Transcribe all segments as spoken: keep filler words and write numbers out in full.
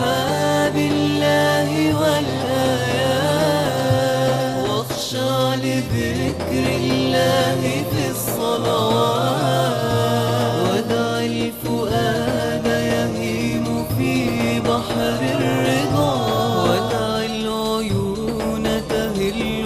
أصحاب الله والآيات، واخشع لذكر الله في الصلوات، ودع الفؤاد يهيم في بحر الرضا، ودع العيون تهل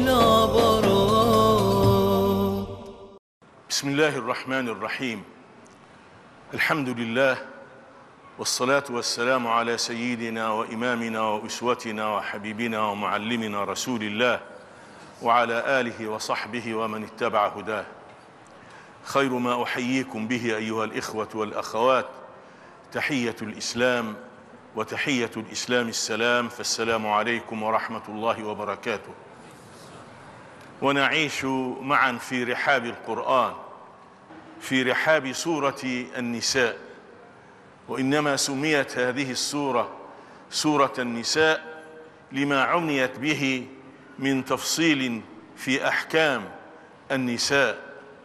بالعبرات. بسم الله الرحمن الرحيم. الحمد لله، والصلاة والسلام على سيدنا وإمامنا وأسوتنا وحبيبنا ومعلمنا رسول الله، وعلى آله وصحبه ومن اتبع هداه. خير ما أحييكم به أيها الإخوة والأخوات تحية الإسلام، وتحية الإسلام السلام، فالسلام عليكم ورحمة الله وبركاته. ونعيش معا في رحاب القرآن، في رحاب سورة النساء، وإنما سميت هذه السورة سورة النساء لما عنيت به من تفصيل في أحكام النساء،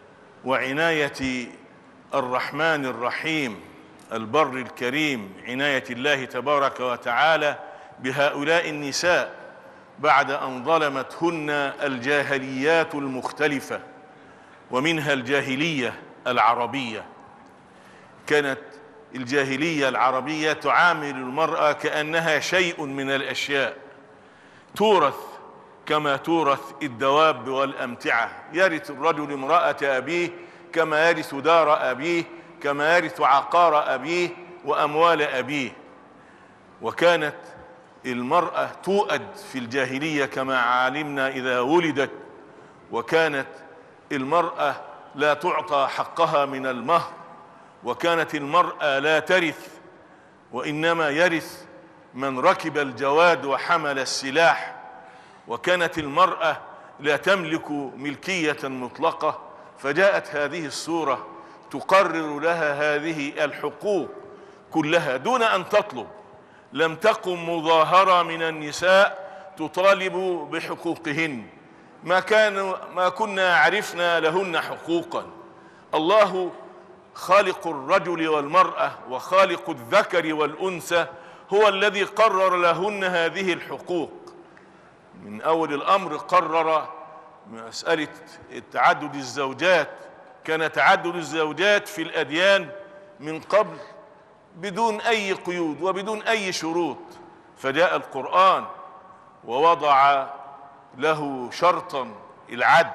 وعناية الرحمن الرحيم البر الكريم، عناية الله تبارك وتعالى بهؤلاء النساء بعد أن ظلمتهن الجاهليات المختلفة، ومنها الجاهلية العربية. كانت الجاهلية العربية تعامل المرأة كأنها شيء من الأشياء، تورث كما تورث الدواب والأمتعة. يرث الرجل امرأة أبيه كما يرث دار أبيه، كما يرث عقار أبيه وأموال أبيه. وكانت المرأة تؤد في الجاهلية كما علمنا إذا ولدت، وكانت المرأة لا تعطى حقها من المهر، وكانت المرأة لا ترث، وإنما يرث من ركب الجواد وحمل السلاح. وكانت المرأة لا تملك ملكية مطلقة، فجاءت هذه السورة تقرر لها هذه الحقوق كلها دون أن تطلب. لم تقم مظاهرة من النساء تطالب بحقوقهن، ما كان ما كنا عرفنا لهن حقوقا. الله خالق الرجل والمرأة وخالق الذكر والأنثى هو الذي قرر لهن هذه الحقوق. من أول الأمر قرر مسألة تعدد الزوجات. كان تعدد الزوجات في الأديان من قبل بدون أي قيود وبدون أي شروط، فجاء القرآن ووضع له شرطا العدل،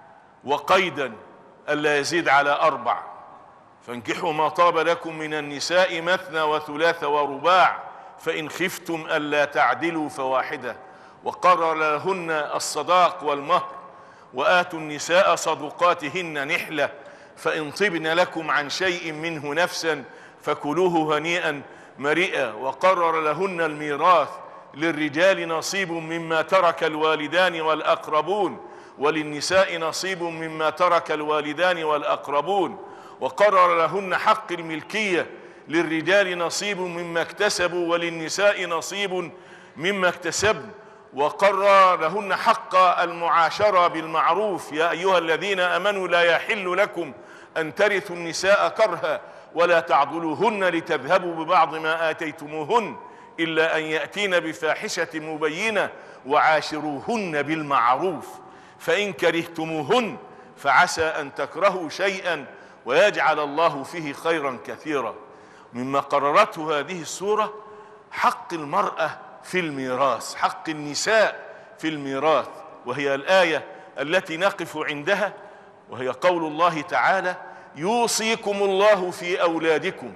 وقيدا ألا يزيد على أربع. فانكحوا ما طاب لكم من النساء مثنى وثلاث ورباع، فإن خفتم ألا تعدلوا فواحدة. وقرر لهن الصداق والمهر، وآتوا النساء صدقاتهن نحلة، فإن طبن لكم عن شيء منه نفسا فكلوه هنيئا مريئا. وقرر لهن الميراث، للرجال نصيب مما ترك الوالدان والأقربون، وللنساء نصيب مما ترك الوالدان والأقربون. وقرر لهن حق الملكية، للرجال نصيب مما اكتسبوا وللنساء نصيب مما اكتسبن. وقرر لهن حق المعاشرة بالمعروف، يا أيها الذين آمنوا لا يحل لكم أن ترثوا النساء كرها ولا تعضلوهن لتذهبوا ببعض ما آتيتموهن إلا أن يأتين بفاحشة مبينة وعاشروهن بالمعروف، فإن كرهتموهن فعسى أن تكرهوا شيئا ويجعل الله فيه خيرا كثيرا. مما قررته هذه السورة حق المرأة في الميراث، حق النساء في الميراث، وهي الآية التي نقف عندها، وهي قول الله تعالى: يوصيكم الله في أولادكم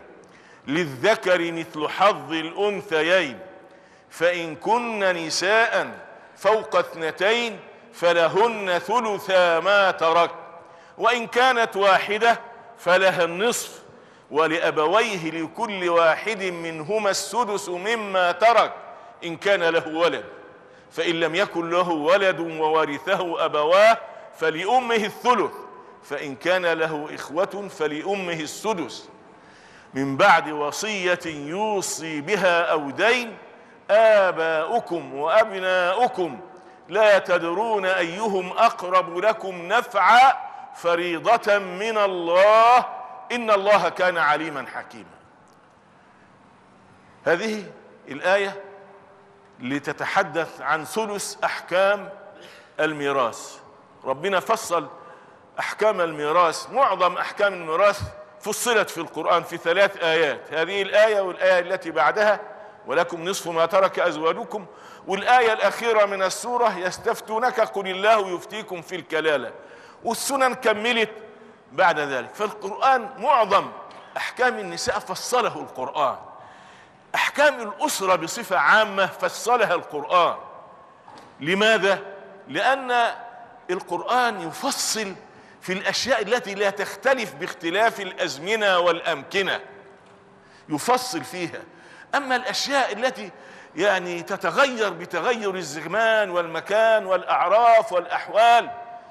للذكر مثل حظ الأنثيين، فإن كن نساء فوق اثنتين فلهن ثلثا ما ترك، وإن كانت واحدة فلها النصف، ولأبويه لكل واحد منهما السدس مما ترك إن كان له ولد، فإن لم يكن له ولد وورثه أبواه فلأمه الثلث، فإن كان له إخوة فلأمه السدس، من بعد وصية يوصي بها أو دين. آباؤكم وأبناؤكم لا تدرون أيهم أقرب لكم نفعا فريضة من الله إن الله كان عليما حكيما. هذه الآية لتتحدث عن ثلث أحكام الميراث. ربنا فصل أحكام الميراث، معظم أحكام الميراث فصلت في القرآن في ثلاث آيات، هذه الآية والآية التي بعدها ولكم نصف ما ترك أزواجكم، والآية الأخيرة من السورة يستفتونك قل الله يفتيكم في الكلالة، والسنن كملت بعد ذلك. فالقرآن معظم أحكام النساء فصله القرآن. أحكام الأسرة بصفة عامة فصلها القرآن. لماذا؟ لأن القرآن يفصل في الأشياء التي لا تختلف باختلاف الأزمنة والأمكنة، يفصل فيها. أما الأشياء التي يعني تتغير بتغير الزمان والمكان والأعراف والأحوال،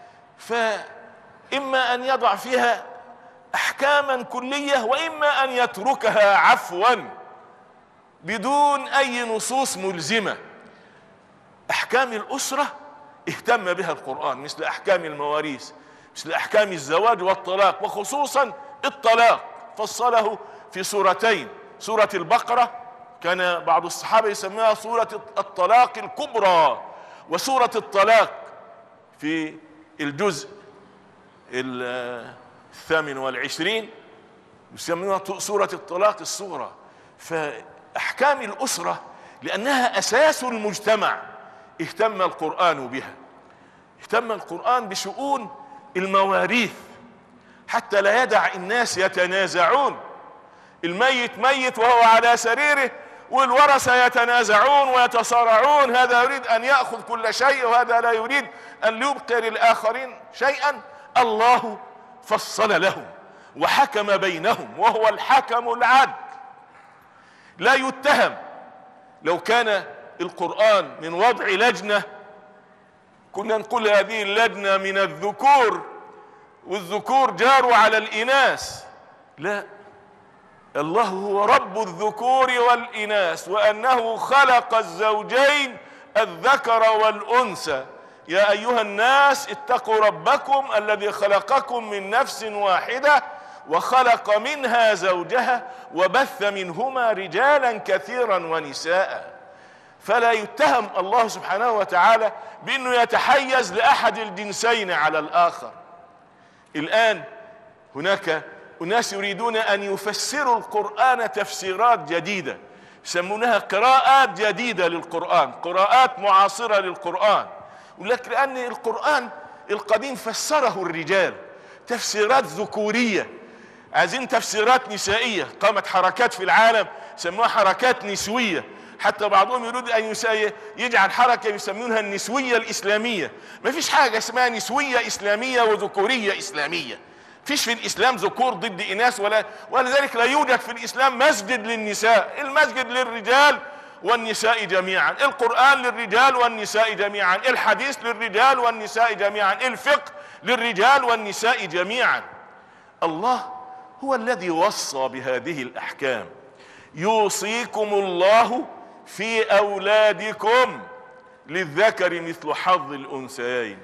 فإما أن يضع فيها أحكاما كلية وإما أن يتركها عفوا بدون أي نصوص ملزمة. أحكام الأسرة اهتم بها القرآن، مثل أحكام المواريث، مثل أحكام الزواج والطلاق، وخصوصا الطلاق فصله في سورتين، سورة البقرة كان بعض الصحابة يسميها سورة الطلاق الكبرى، وسورة الطلاق في الجزء الثامن والعشرين يسمونها سورة الطلاق الصغرى. فأحكام الأسرة لأنها أساس المجتمع اهتم القرآن بها. اهتم القرآن بشؤون المواريث حتى لا يدع الناس يتنازعون، الميت ميت وهو على سريره والورثة يتنازعون ويتصارعون، هذا يريد أن يأخذ كل شيء وهذا لا يريد أن يبقي للآخرين شيئا. الله فصل لهم وحكم بينهم وهو الحكم العدل. لا يتهم. لو كان القرآن من وضع لجنة كنا نقول هذه اللجنة من الذكور والذكور جاروا على الإناث. لا، الله هو رب الذكور والإناث، وأنه خلق الزوجين الذكر والأنثى. يا أيها الناس اتقوا ربكم الذي خلقكم من نفس واحدة وخلق منها زوجها وبث منهما رجالا كثيرا ونساء. فلا يتهم الله سبحانه وتعالى بأنه يتحيز لأحد الجنسين على الآخر. الآن هناك أناس يريدون أن يفسروا القرآن تفسيرات جديدة، يسمونها قراءات جديدة للقرآن، قراءات معاصرة للقرآن. ولكن لأن القرآن القديم فسره الرجال تفسيرات ذكورية، عايزين تفسيرات نسائية. قامت حركات في العالم يسموها حركات نسوية، حتى بعضهم يريد أن يجعل حركة يسمونها النسوية الإسلامية. ما فيش حاجة اسمها نسوية إسلامية وذكورية إسلامية، فيش في الإسلام ذكور ضد إناث، ولا ولذلك لا يوجد في الإسلام مسجد للنساء. المسجد للرجال والنساء جميعا، القرآن للرجال والنساء جميعا، الحديث للرجال والنساء جميعا، الفقه للرجال والنساء جميعا. الله هو الذي وصى بهذه الأحكام. يوصيكم الله في أولادكم للذكر مثل حظ الأنثيين.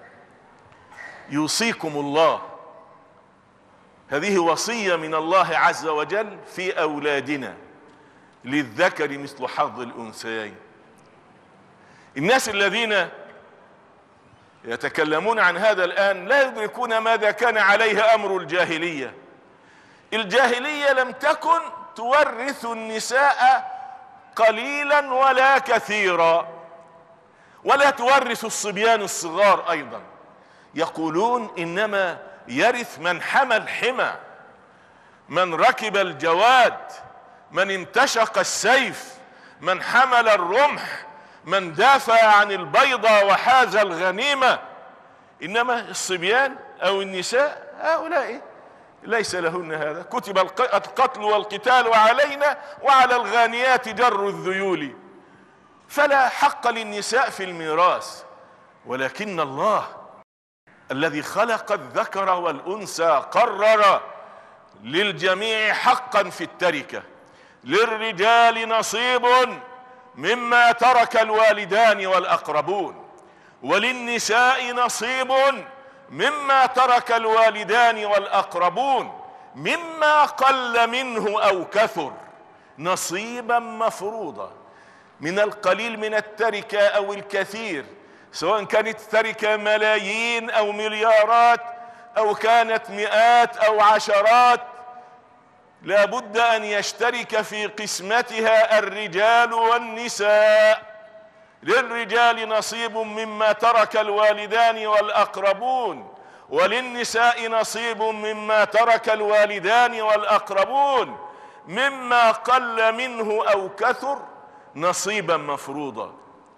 يوصيكم الله، هذه وصية من الله عز وجل في أولادنا للذكر مثل حظ الأنثيين. الناس الذين يتكلمون عن هذا الآن لا يدركون ماذا كان عليه أمر الجاهلية. الجاهلية لم تكن تورث النساء قليلا ولا كثيرا، ولا تورث الصبيان الصغار أيضا. يقولون إنما يرث من حمى الحمى، من ركب الجواد، من انتشق السيف، من حمل الرمح، من دافع عن البيضة وحاز الغنيمة. إنما الصبيان أو النساء هؤلاء ليس لهن هذا. كتب القتل والقتال علينا وعلى الغانيات جر الذيول. فلا حق للنساء في الميراث، ولكن الله الذي خلق الذكر والأنثى قرر للجميع حقا في التركة. للرجال نصيب مما ترك الوالدان والأقربون، وللنساء نصيب مما ترك الوالدان والأقربون، مما قل منه أو كثر، نصيبا مفروضا. من القليل من التركة أو الكثير، سواء كانت تركة ملايين أو مليارات أو كانت مئات أو عشرات، لا بد أن يشترك في قسمتها الرجال والنساء. للرجال نصيب مما ترك الوالدان والأقربون، وللنساء نصيب مما ترك الوالدان والأقربون، مما قل منه أو كثر نصيبا مفروضا.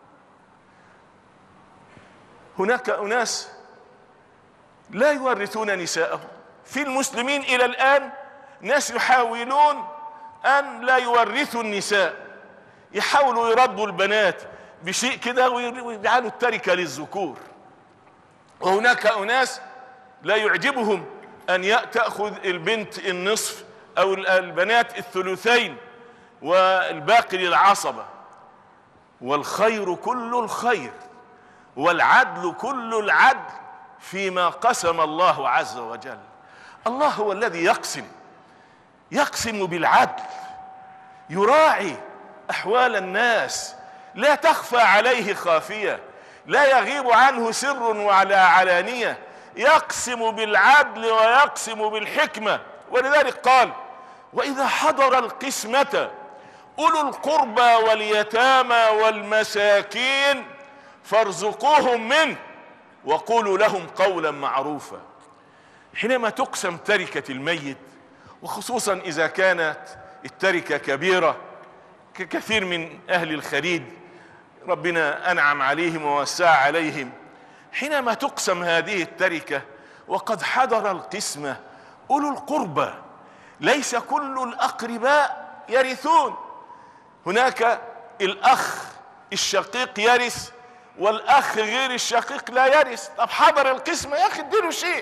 هناك أناس لا يورثون نساءهم في المسلمين إلى الآن، ناس يحاولون أن لا يورثوا النساء، يحاولوا يردوا البنات بشيء كده ويجعلوا التركة للذكور. وهناك أناس لا يعجبهم أن تأخذ البنت النصف أو البنات الثلثين والباقي للعصبة. والخير كل الخير والعدل كل العدل فيما قسم الله عز وجل. الله هو الذي يقسم يقسم بالعدل، يراعي أحوال الناس، لا تخفى عليه خافية، لا يغيب عنه سر ولا علانية، يقسم بالعدل ويقسم بالحكمة. ولذلك قال: وإذا حضر القسمة أولو القربى واليتامى والمساكين فارزقوهم منه وقولوا لهم قولا معروفا. حينما تقسم تركة الميت، وخصوصا إذا كانت التركة كبيرة ككثير من أهل الخليج ربنا أنعم عليهم ووسع عليهم، حينما تقسم هذه التركة وقد حضر القسمة أولو القربى، ليس كل الأقرباء يرثون، هناك الأخ الشقيق يرث والأخ غير الشقيق لا يرث. طب حضر القسمة يا أخي اديله شيء.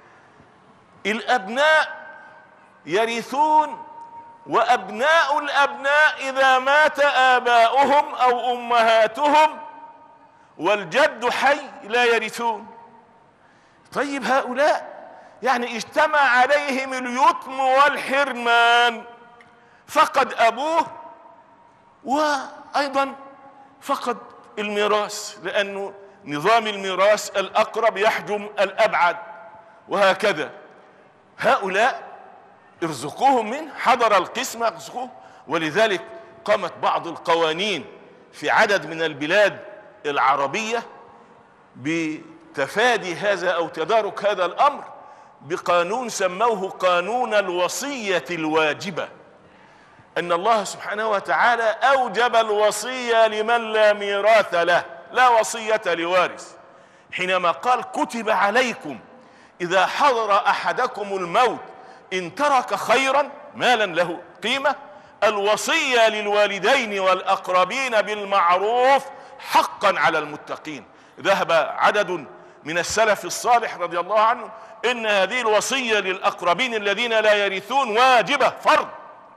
الأبناء يرثون، وأبناء الأبناء إذا مات آباؤهم أو أمهاتهم والجد حي لا يرثون. طيب هؤلاء يعني اجتمع عليهم اليتم والحرمان، فقد أبوه وأيضا فقد الميراث، لأنه نظام الميراث الأقرب يحجم الأبعد، وهكذا. هؤلاء ارزقوهم منه، حضر القسمة ارزقوه. ولذلك قامت بعض القوانين في عدد من البلاد العربية بتفادي هذا أو تدارك هذا الأمر بقانون سموه قانون الوصية الواجبة، أن الله سبحانه وتعالى أوجب الوصية لمن لا ميراث له، لا وصية لوارث، حينما قال: كتب عليكم إذا حضر أحدكم الموت إن ترك خيرا مالا له قيمة الوصية للوالدين والأقربين بالمعروف حقا على المتقين. ذهب عدد من السلف الصالح رضي الله عنه إن هذه الوصية للأقربين الذين لا يرثون واجبة فرض،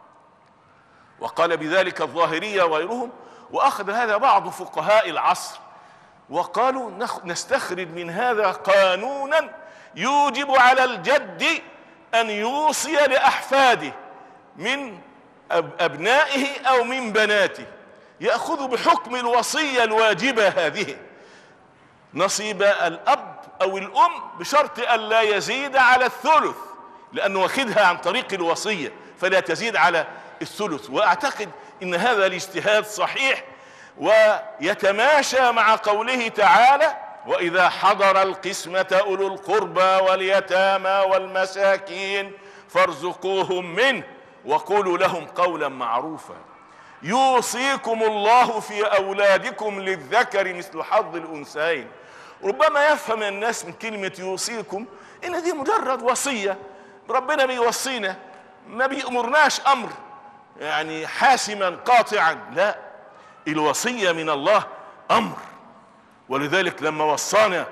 وقال بذلك الظاهرية وغيرهم. وأخذ هذا بعض فقهاء العصر وقالوا: نستخرج من هذا قانونا يوجب على الجد أن يوصي لأحفاده من أبنائه أو من بناته، يأخذ بحكم الوصية الواجبة هذه نصيب الأب أو الأم بشرط أن لا يزيد على الثلث، لأنه واخدها عن طريق الوصية فلا تزيد على الثلث. وأعتقد إن هذا الاجتهاد صحيح ويتماشى مع قوله تعالى: وإذا حضر القسمة أولو القربى واليتامى والمساكين فارزقوهم منه وقولوا لهم قولا معروفا. يوصيكم الله في أولادكم للذكر مثل حظ الأنثيين. ربما يفهم الناس من كلمة يوصيكم إن دي مجرد وصية، ربنا بيوصينا، ما بيأمرناش أمر يعني حاسما قاطعا، لا، الوصية من الله أمر. ولذلك لما وصانا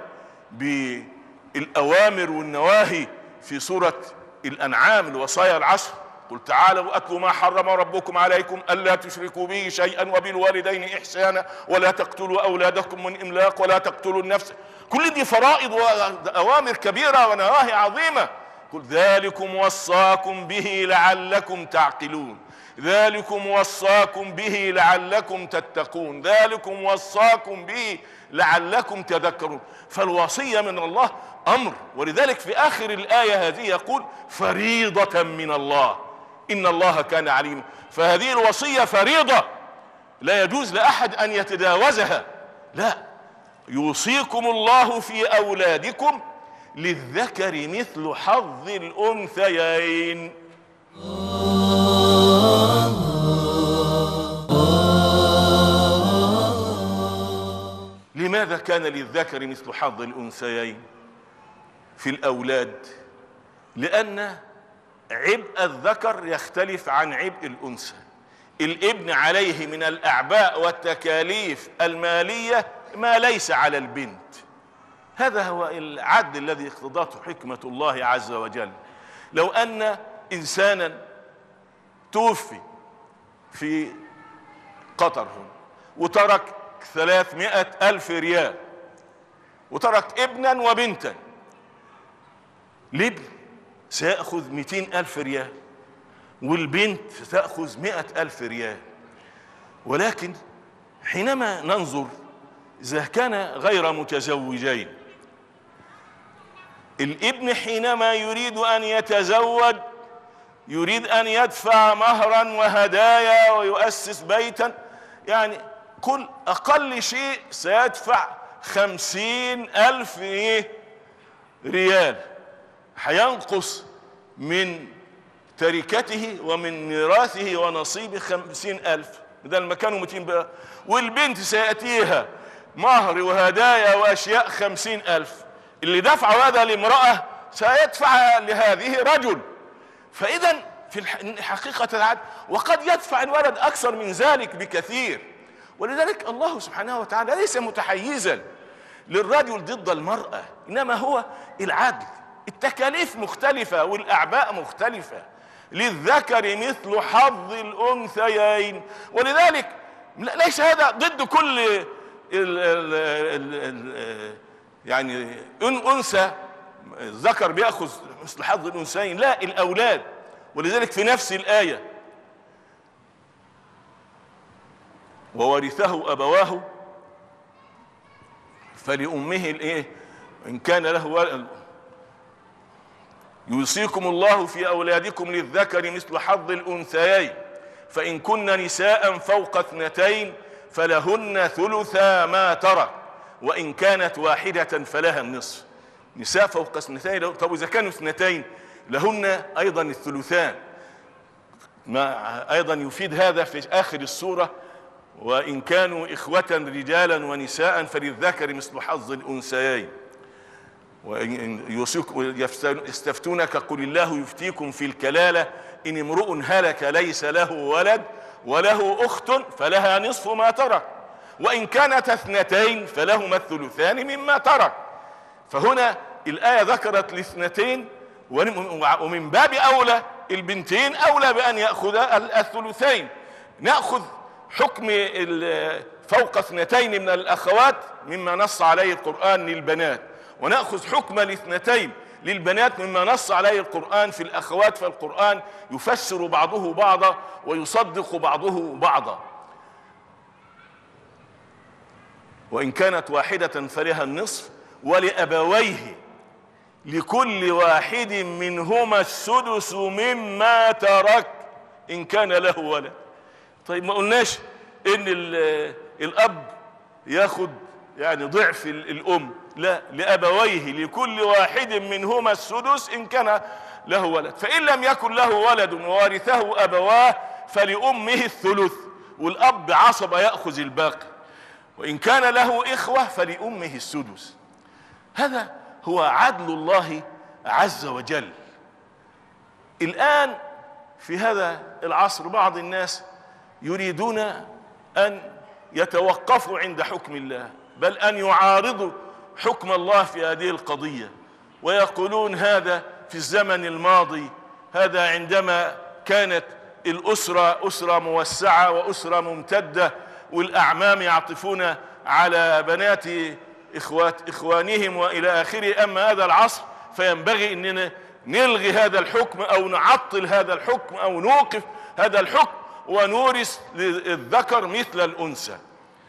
بالأوامر والنواهي في سورة الأنعام الوصايا العشر: قل تعالوا أتلوا ما حرم ربكم عليكم ألا تشركوا به شيئا وبالوالدين إحسانا ولا تقتلوا أولادكم من إملاق ولا تقتلوا النفس. كل دي فرائض وأوامر كبيرة ونواهي عظيمة قل ذلكم وصاكم به لعلكم تعقلون، ذلكم وصاكم به لعلكم تتقون، ذلكم وصاكم به لعلكم تذكرون. فالوصية من الله أمر، ولذلك في آخر الآية هذه يقول فريضة من الله إن الله كان عليما. فهذه الوصية فريضة لا يجوز لأحد أن يتجاوزها، لا. يوصيكم الله في أولادكم للذكر مثل حظ الأنثيين. لماذا كان للذكر مثل حظ الأنثيين في الأولاد؟ لأن عبء الذكر يختلف عن عبء الأنثى. الابن عليه من الأعباء والتكاليف المالية ما ليس على البنت. هذا هو العدل الذي اقتضته حكمة الله عز وجل. لو أن إنسانا توفي في قطر وترك ثلاثمائة ألف ريال وترك ابنا وبنتا، الابن سيأخذ مئتين ألف ريال والبنت ستأخذ مئة ألف ريال. ولكن حينما ننظر إذا كان غير متزوجين، الابن حينما يريد أن يتزوج يريد أن يدفع مهرا وهدايا ويؤسس بيتا، يعني كل أقل شيء سيدفع خمسين ألف ريال، حينقص من تركته ومن ميراثه ونصيبه خمسين ألف، بدل ما كانوا مئتين بقى. والبنت سيأتيها مهر وهدايا وأشياء خمسين ألف، اللي دفع هذا لامرأة سيدفع لهذه رجل. فإذا في حقيقة العدل، وقد يدفع الولد أكثر من ذلك بكثير. ولذلك الله سبحانه وتعالى ليس متحيزا للرجل ضد المرأة، إنما هو العدل. التكاليف مختلفة والأعباء مختلفة، للذكر مثل حظ الأنثيين. ولذلك ليس هذا ضد كل ال ال ال ال يعني أنثى الذكر بيأخذ مثل حظ الأنثيين، لا، الأولاد. ولذلك في نفس الآية وورثه أبواه فلأمه الإيه إن كان له ولد، يوصيكم الله في أولادكم للذكر مثل حظ الأنثيين فإن كن نساء فوق اثنتين فلهن ثلثا ما ترك وإن كانت واحدة فلها النصف. نساء فوق اثنتين، طب إذا كانوا اثنتين لهن أيضا الثلثان. ما أيضا يفيد هذا في آخر السورة وإن كانوا إخوة رجالا ونساء فللذكر مثل حظ الأنثيين. يستفتونك قل الله يفتيكم في الكلالة إن امرؤ هلك ليس له ولد وله أخت فلها نصف ما ترك وإن كانت اثنتين فلهما الثلثان مما ترك. فهنا الآية ذكرت الاثنتين، ومن باب أولى البنتين أولى بأن يأخذ الثلثين. نأخذ حكم فوق اثنتين من الأخوات مما نص عليه القرآن للبنات، ونأخذ حكم الاثنتين للبنات مما نص عليه القرآن في الأخوات. فالقرآن يفسر بعضه بعضا ويصدق بعضه بعضا. وإن كانت واحدة فلها النصف ولأبويه لكل واحد منهما السدس مما ترك إن كان له ولد. طيب ما قلناش إن الأب ياخد يعني ضعف الأم، لا، لأبويه لكل واحد منهما السدس إن كان له ولد، فإن لم يكن له ولد وورثه أبواه فلأمه الثلث والأب عصبة يأخذ الباقي، وإن كان له إخوة فلأمه السدس. هذا هو عدل الله عز وجل. الآن في هذا العصر بعض الناس يريدون أن يتوقفوا عند حكم الله، بل أن يعارضوا حكم الله في هذه القضية، ويقولون هذا في الزمن الماضي، هذا عندما كانت الأسرة أسرة موسعة وأسرة ممتدة والأعمام يعطفون على بنات إخوات إخوانهم وإلى آخره. أما هذا العصر فينبغي أننا نلغي هذا الحكم او نعطل هذا الحكم او نوقف هذا الحكم ونورث للذكر مثل الانثى،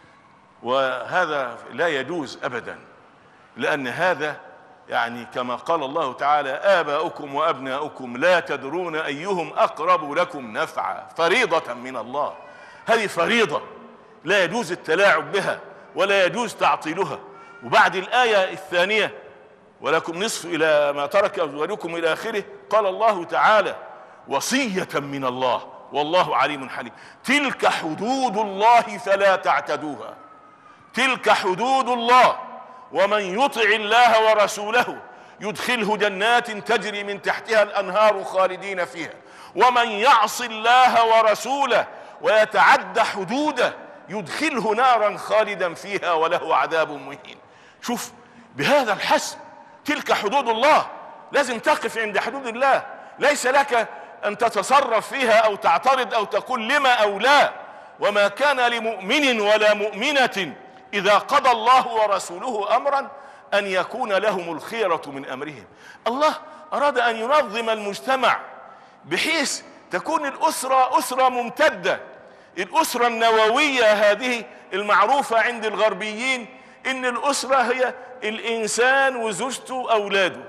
وهذا لا يجوز ابدا، لان هذا يعني كما قال الله تعالى: آباؤكم وأبناؤكم لا تدرون أيهم أقرب لكم نفعا، فريضة من الله. هذه فريضة لا يجوز التلاعب بها ولا يجوز تعطيلها. وبعد الآية الثانية: ولكم نصف إلى ما ترك أزواجكم إلى آخره، قال الله تعالى: وصية من الله والله عليم حليم. تلك حدود الله فلا تعتدوها. تلك حدود الله، ومن يطع الله ورسوله يدخله جنات تجري من تحتها الأنهار خالدين فيها، ومن يعص الله ورسوله ويتعد حدوده يدخله نارا خالدا فيها وله عذاب مهين. شوف بهذا الحسب، تلك حدود الله، لازم تقف عند حدود الله، ليس لك أن تتصرف فيها أو تعترض أو تقول لما أو لا. وما كان لمؤمن ولا مؤمنة إذا قضى الله ورسوله أمرا أن يكون لهم الخيرة من أمرهم. الله أراد أن ينظم المجتمع بحيث تكون الأسرة أسرة ممتدة. الأسرة النووية هذه المعروفة عند الغربيين، إن الأسرة هي الإنسان وزوجته وأولاده،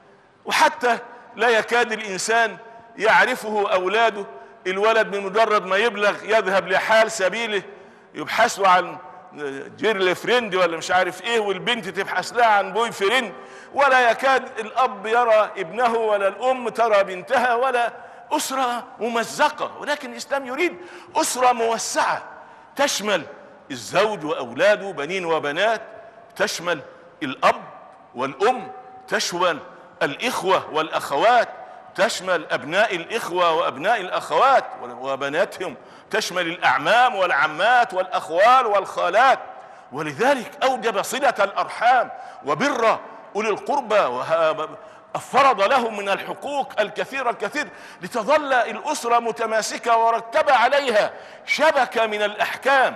وحتى لا يكاد الإنسان يعرفه أولاده. الولد بمجرد ما يبلغ يذهب لحال سبيله، يبحثوا عن جيرل فريند ولا مش عارف ايه، والبنت تبحث لها عن بوي فريند، ولا يكاد الاب يرى ابنه ولا الام ترى بنتها، ولا اسره ممزقه. ولكن الاسلام يريد اسره موسعه تشمل الزوج واولاده بنين وبنات، تشمل الاب والام، تشمل الاخوه والاخوات، تشمل ابناء الاخوه وابناء الاخوات وبناتهم، تشمل الاعمام والعمات والاخوال والخالات. ولذلك اوجب صلة الارحام وبر اولي القربى وفرض لهم من الحقوق الكثير الكثير لتظل الاسرة متماسكة، ورتب عليها شبكة من الاحكام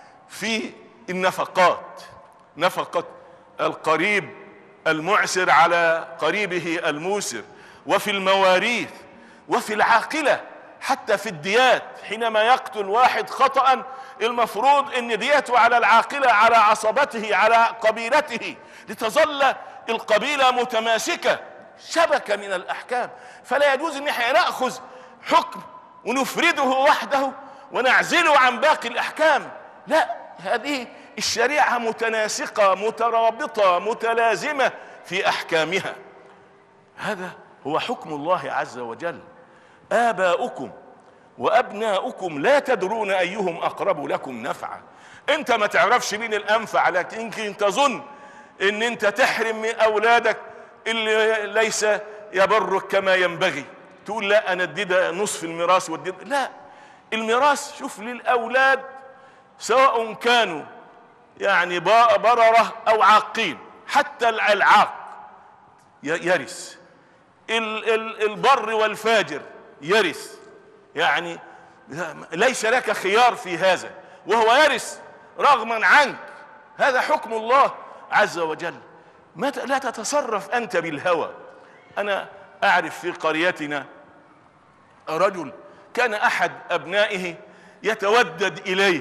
في النفقات، نفقة القريب المعسر على قريبه الموسر، وفي المواريث، وفي العاقلة، حتى في الديات. حينما يقتل واحد خطأ المفروض ان ديته على العاقلة، على عصبته، على قبيلته، لتظل القبيلة متماسكة. شبكة من الاحكام، فلا يجوز ان احنا ناخذ حكم ونفرده وحده ونعزله عن باقي الاحكام. لا، هذه الشريعة متناسقة مترابطة متلازمة في احكامها. هذا هو حكم الله عز وجل: آباؤكم وأبناؤكم لا تدرون أيهم أقرب لكم نفعا. أنت ما تعرفش مين الأنفع، لكن يمكن تظن أن أنت تحرم من أولادك اللي ليس يبرك كما ينبغي، تقول لا أنا ادي ده نصف الميراث وادي. لا، الميراث شوف للأولاد سواء كانوا يعني بررة أو عاقين، حتى العاق يرث، البر والفاجر يرث، يعني ليس لك خيار في هذا، وهو يرث رغما عنك. هذا حكم الله عز وجل، ما لا تتصرف أنت بالهوى. أنا أعرف في قريتنا رجل كان أحد أبنائه يتودد إليه،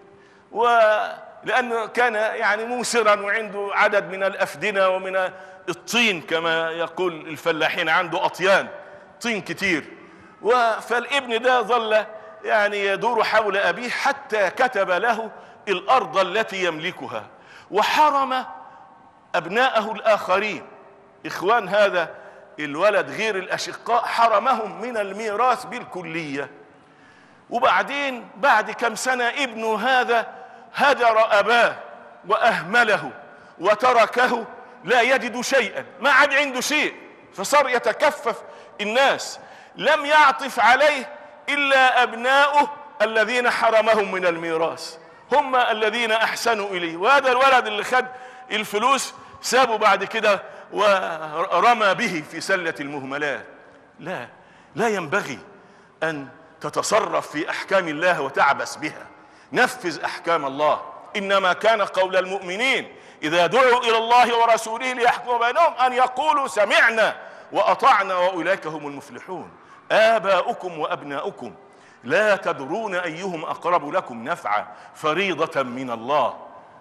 ولأنه كان يعني موسرا وعنده عدد من الأفدنة ومن الطين كما يقول الفلاحين، عنده أطيان طين كتير. فالابن ده ظل يعني يدور حول أبيه حتى كتب له الأرض التي يملكها، وحرم أبناءه الآخرين، إخوان هذا الولد غير الأشقاء، حرمهم من الميراث بالكلية. وبعدين بعد كم سنة ابنه هذا هجر أباه وأهمله وتركه لا يجد شيئا، ما عاد عنده شيء، فصار يتكفف الناس. لم يعطف عليه إلا أبناؤه الذين حرمهم من الميراث، هم الذين أحسنوا إليه. وهذا الولد اللي خد الفلوس سابه بعد كده ورمى به في سلة المهملات. لا، لا ينبغي أن تتصرف في أحكام الله وتعبس بها، نفذ أحكام الله. إنما كان قول المؤمنين إذا دعوا إلى الله ورسوله ليحكموا بينهم أن يقولوا سمعنا وأطعنا وأولئك هم المفلحون. آباؤكم وأبناؤكم لا تدرون أيهم أقرب لكم نفعا فريضة من الله.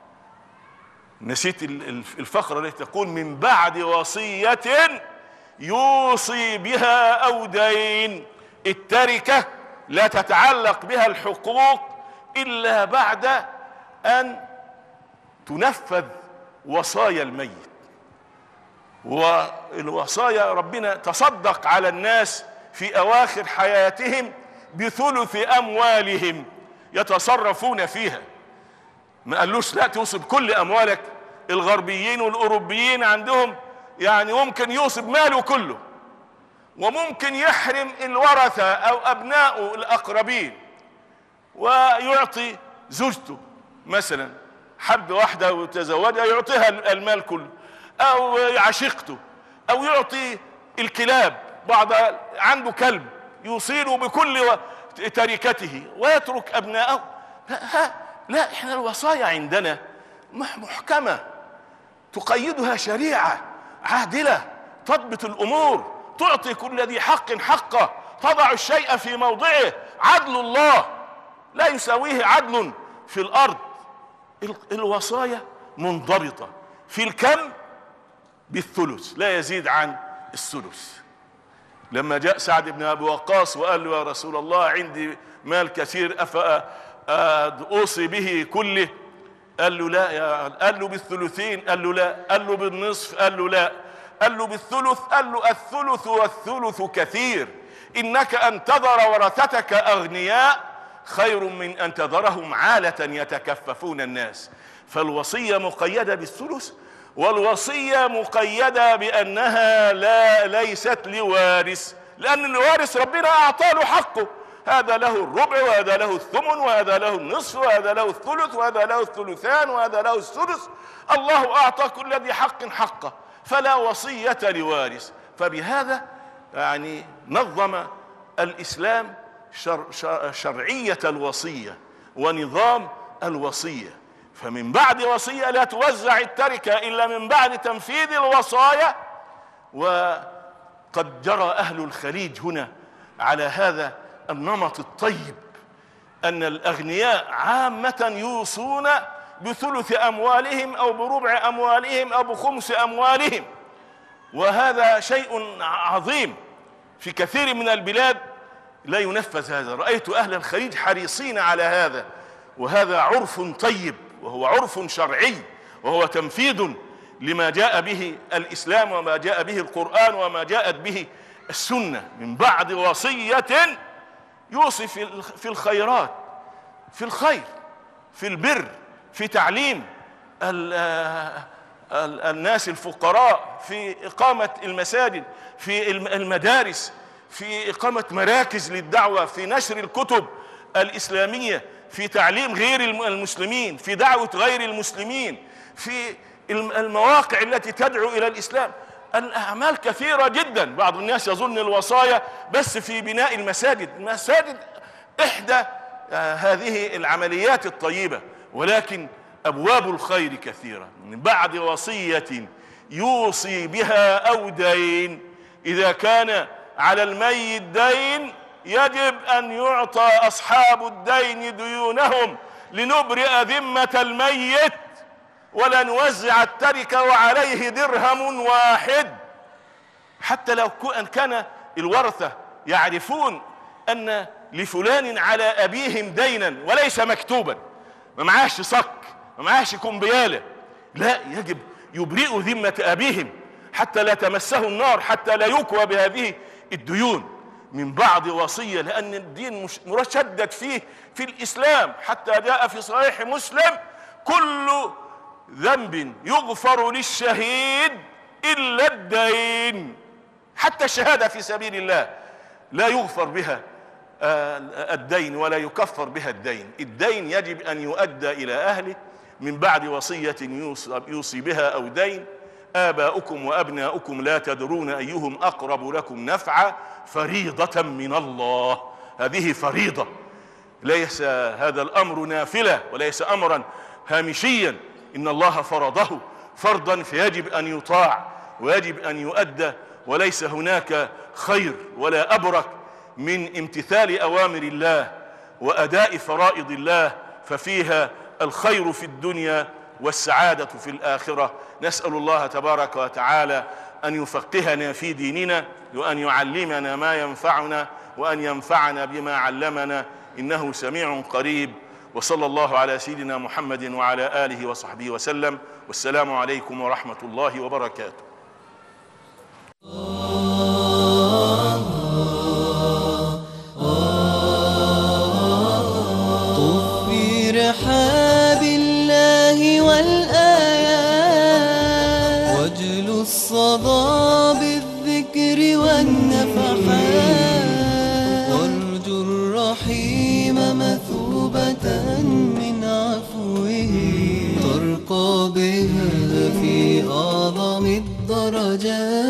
نسيت الفقرة التي تقول من بعد وصية يوصي بها أو دين. التركة لا تتعلق بها الحقوق إلا بعد أن تنفذ وصايا الميت. والوصايا ربنا تصدق على الناس في أواخر حياتهم بثلث أموالهم يتصرفون فيها. ما قالوش لا توصي بكل أموالك. الغربيين والأوروبيين عندهم يعني ممكن يوصي بماله كله، وممكن يحرم الورثة أو أبنائه الأقربين ويعطي زوجته مثلا، حب واحدة وتزوجها يعطيها المال كله، أو عشيقته، أو يعطي الكلاب. بعض عنده كلب يوصيله بكل تركته ويترك أبنائه. لا, لا احنا الوصايا عندنا محكمة تقيدها شريعة عادلة تضبط الأمور، تعطي كل ذي حق حقه، تضع الشيء في موضعه. عدل الله لا يساويه عدل في الأرض. الوصايا منضبطة في الكم بالثلث لا يزيد عن الثلث. لما جاء سعد بن أبي وقاص وقال له يا رسول الله عندي مال كثير أفأوصي به كله؟ قال له لا يا قال له بالثلثين، قال له لا، قال له بالنصف، قال له لا، قال له بالثلث، قال له الثلث والثلث كثير، إنك أن تذر ورثتك أغنياء خير من أن تذرهم عالة يتكففون الناس. فالوصية مقيدة بالثلث، والوصية مقيدة بأنها لا ليست لوارث، لأن الوارث ربنا أعطى له حقه، هذا له الربع وهذا له الثمن وهذا له النصف وهذا له الثلث وهذا له الثلثان وهذا له الثلث. الله أعطى كل ذي حق حقه، فلا وصية لوارث. فبهذا يعني نظم الإسلام شر شر شرعية الوصية ونظام الوصية. فمن بعد وصية لا توزع التركة إلا من بعد تنفيذ الوصايا. وقد جرى أهل الخليج هنا على هذا النمط الطيب، أن الأغنياء عامة يوصون بثلث أموالهم أو بربع أموالهم أو بخمس أموالهم، وهذا شيء عظيم. في كثير من البلاد لا ينفذ هذا. رأيت أهل الخليج حريصين على هذا، وهذا عرف طيب وهو عرف شرعي، وهو تنفيذ لما جاء به الإسلام وما جاء به القرآن وما جاءت به السنة. من بعد وصية يوصي في الخيرات، في الخير، في البر، في تعليم الناس الفقراء، في إقامة المساجد، في المدارس، في إقامة مراكز للدعوة، في نشر الكتب الإسلامية، في تعليم غير المسلمين، في دعوة غير المسلمين، في المواقع التي تدعو إلى الإسلام. الأعمال كثيرة جدا. بعض الناس يظن الوصايا بس في بناء المساجد. المساجد إحدى هذه العمليات الطيبة، ولكن أبواب الخير كثيرة. من بعد وصية يوصي بها أو دين، إذا كان على الميت دين يجب أن يعطى أصحاب الدين ديونهم لنبرئ ذمة الميت، ولا نوزع التركة وعليه درهم واحد. حتى لو كان الورثة يعرفون أن لفلان على أبيهم دينا وليس مكتوبا، ما معاش صك، ما معاش كمبيالة، لا، يجب يبرئوا ذمة أبيهم حتى لا تمسه النار، حتى لا يكوى بهذه الديون. من بعد وصية، لأن الدين مشدد فيه في الإسلام، حتى جاء في صحيح مسلم كل ذنب يغفر للشهيد إلا الدين. حتى الشهادة في سبيل الله لا يغفر بها الدين ولا يكفر بها الدين. الدين يجب أن يؤدى إلى أهله من بعد وصية يوصي بها أو دين. آباؤكم وأبناؤكم لا تدرون أيهم أقرب لكم نفعا فريضة من الله. هذه فريضة، ليس هذا الأمر نافلة وليس أمرا هامشيا، إن الله فرضه فرضا فيجب أن يطاع ويجب أن يؤدى وليس هناك خير ولا أبرك من امتثال أوامر الله وأداء فرائض الله، ففيها الخير في الدنيا والسعادة في الآخرة. نسأل الله تبارك وتعالى أن يفقهنا في ديننا، وأن يعلمنا ما ينفعنا، وأن ينفعنا بما علمنا، إنه سميع قريب. وصلى الله على سيدنا محمد وعلى آله وصحبه وسلم، والسلام عليكم ورحمة الله وبركاته. طف في رحاب الله والآيات، واجل الصدى بالذكر والنفحات، وارجو الرحيم مثوبة من عفوه، ترقى بها في أعظم الدرجات.